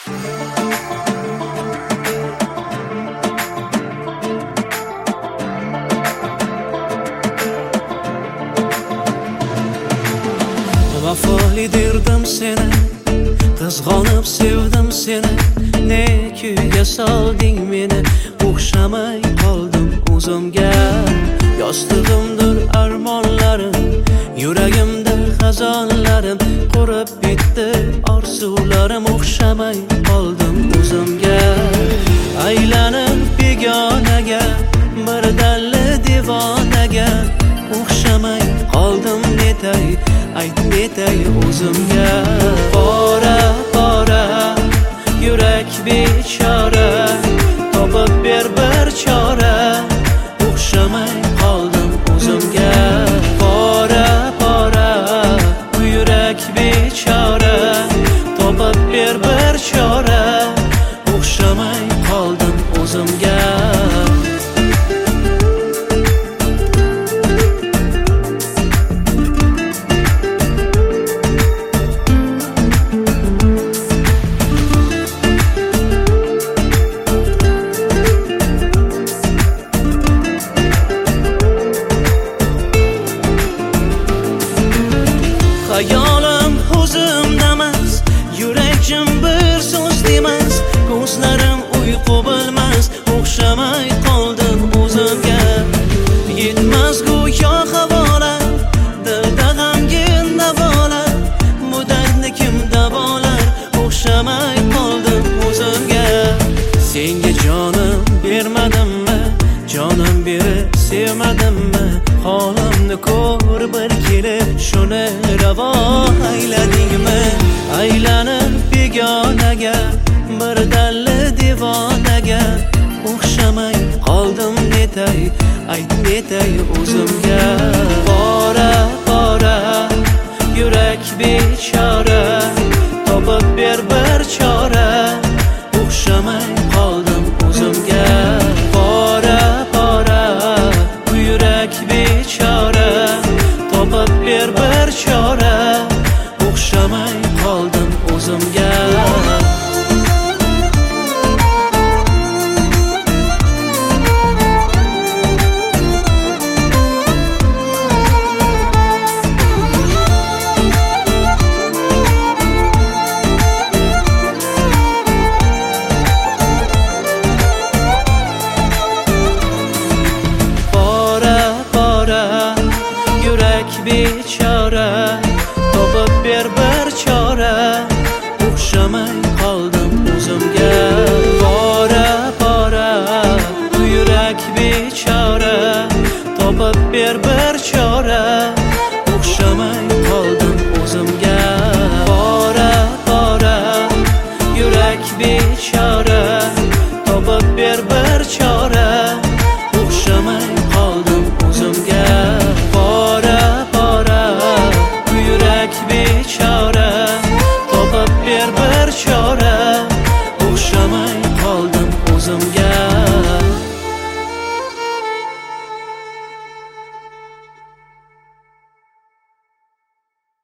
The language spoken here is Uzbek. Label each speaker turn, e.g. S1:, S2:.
S1: Vafoli derdim seni, qizg'onib sevdim seni, ne kuyga solding meni, o'xshamay qoldim o'zimga. Yostig'imdir armonlarim, yuragimda xazonlarim, qurib bitdi orzularim, o'xshamay qoldim o'zimga. Aylanib begonaga, bir dalli devonaga, o'xshamay qoldim netay, ayt netay o'zimga. Bora bora yurak bechora, topib ber bir chora, o'xshamay qoldim o'zimga. Bora bora yurak bechora, topib ber bir chora, o'xshamay qoldim o'zimga. Hayolim o'zimdamas, yuragim bir so'z demas, ko'zlarim uyqu bilmas, o'xshamay qoldim o'zimga. Yetmas go'yo havola, dilda g'amgin navola, bu dardni kim davolar, o'xshamay qoldim o'zimga. Senga jonim bermadimmi, jonim berib sevmadimmi, holimni ko'r bir kelib, shuni ravo ayladingmi? Aylanib begonaga, bir dalli devonaga, o'xshamay qoldim netay, ayt netay o'zimga. Bora bora yurak bechora, topib ber bir chora, o'xshamay qoldim o'zimga. Bora bora yurak bechora, topib ber bir chora, o'xshamay qoldim o'zimga. Bechora, topib ber bir chora, o'xshamay qoldim o'zimga. Bora bora yurak bechora, topib ber bir chora, o'xshamay qoldim o'zimga. Bora bora yurak bechora, topib ber bir chora,